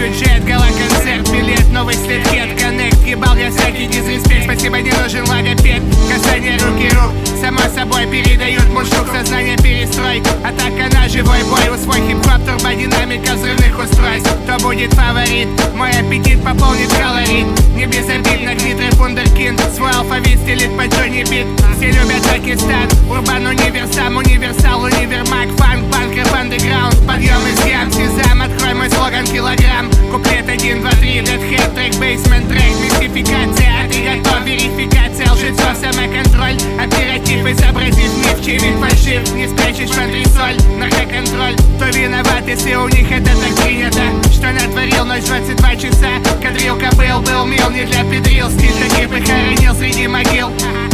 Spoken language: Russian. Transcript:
бюджет, гала-концерт, билет, новый след, хет, коннект. Ебал я всякий дизреспект, спасибо, не нужен логопед. Касание руки рук, само собой передают мундштук. Сознание перестрой, атака на живой бой. У свой хип-хоп, турбодинамика взрывных устройств. Кто будет фаворит? Мой аппетит пополнит калорий. Не безобидно, гнитрый вундеркинд. Свой алфавит стелит по Джонни Бит. Все любят Пакистан, урбан универсам, универсал, универмаг, фанк, банкер, андеграунд. Подъем из ям, сезам, открой мой слоган килограмм. Куплет 1, 2, 3, дедхэт, трек, бейсмент, трек, мистификация. А ты готов, верификация, лжецов, самоконтроль. Оператив, изобразив миф, чей вид фальшив. Не спрячешь в антресоль, наркоконтроль. Кто виноват, если у них это так принято? Что натворил ночь 22 часа? Кадрилка был мил, не для педрил. Стиль таких похоронил среди могил.